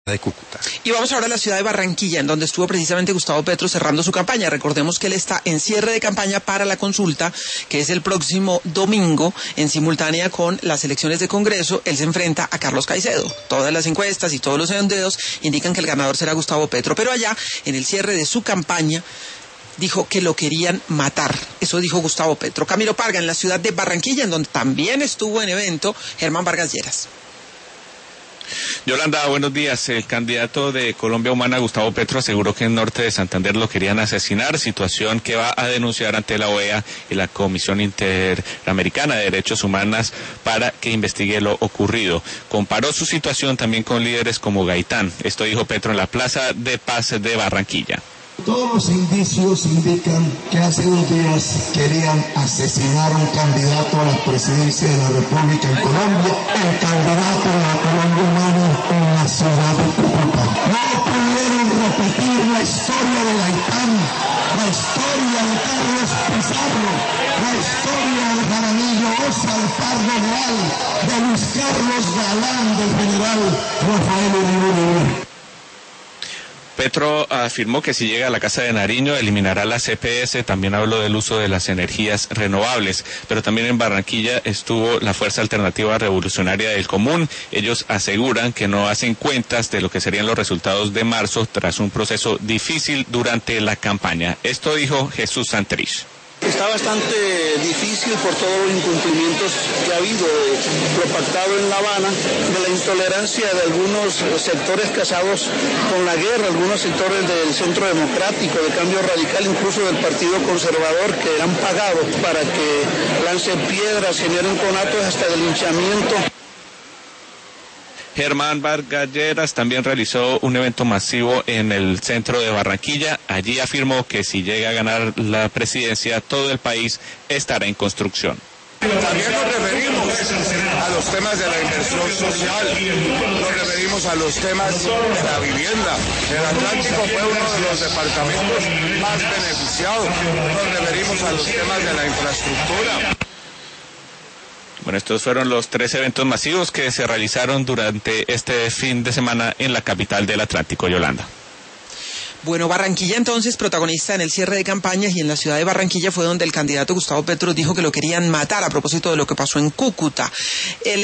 de Cúcuta. Y vamos ahora a la ciudad de Barranquilla, en donde estuvo precisamente Gustavo Petro cerrando su campaña. Recordemos que él está en cierre de campaña para la consulta, que es el próximo domingo, en simultánea con las elecciones de Congreso. Él se enfrenta a Carlos Caicedo. Todas las encuestas y todos los sondeos indican que el ganador será Gustavo Petro, pero allá, en el cierre de su campaña, dijo que lo querían matar. Eso dijo Gustavo Petro. Camilo Parga, en la ciudad de Barranquilla, en donde también estuvo en evento Germán Vargas Lleras. Yolanda, buenos días. El candidato de Colombia Humana, Gustavo Petro, aseguró que en norte de Santander lo querían asesinar, situación que va a denunciar ante la OEA y la Comisión Interamericana de Derechos Humanos para que investigue lo ocurrido. Comparó su situación también con líderes como Gaitán. Esto dijo Petro en la Plaza de Paz de Barranquilla. Todos los indicios indican que hace 2 días querían asesinar a un candidato a la presidencia de la República en Colombia, el candidato de la Colombia Humana en la ciudad de Cúcuta. No pudieron repetir la historia de Gaitán, la historia de Carlos Pizarro, la historia de Jaramillo Osa, el Pardo Real, de Luis Carlos Galán, del general Rafael Uribe. Petro afirmó que si llega a la Casa de Nariño eliminará la CPS, también habló del uso de las energías renovables, pero también en Barranquilla estuvo la Fuerza Alternativa Revolucionaria del Común. Ellos aseguran que no hacen cuentas de lo que serían los resultados de marzo tras un proceso difícil durante la campaña. Esto dijo Jesús Santrich. Está bastante difícil por todos los incumplimientos que ha habido de lo pactado en La Habana, de la intolerancia de algunos sectores casados con la guerra, algunos sectores del Centro Democrático, de Cambio Radical, incluso del Partido Conservador, que han pagado para que lancen piedras, generen conatos hasta de linchamiento. Germán Vargas Lleras también realizó un evento masivo en el centro de Barranquilla. Allí afirmó que si llega a ganar la presidencia, todo el país estará en construcción. También nos referimos a los temas de la inversión social, nos referimos a los temas de la vivienda. El Atlántico fue uno de los departamentos más beneficiados. Nos referimos a los temas de la infraestructura. Bueno, estos fueron los 3 eventos masivos que se realizaron durante este fin de semana en la capital del Atlántico, Yolanda. Bueno, Barranquilla entonces protagonista en el cierre de campañas, y en la ciudad de Barranquilla fue donde el candidato Gustavo Petro dijo que lo querían matar a propósito de lo que pasó en Cúcuta.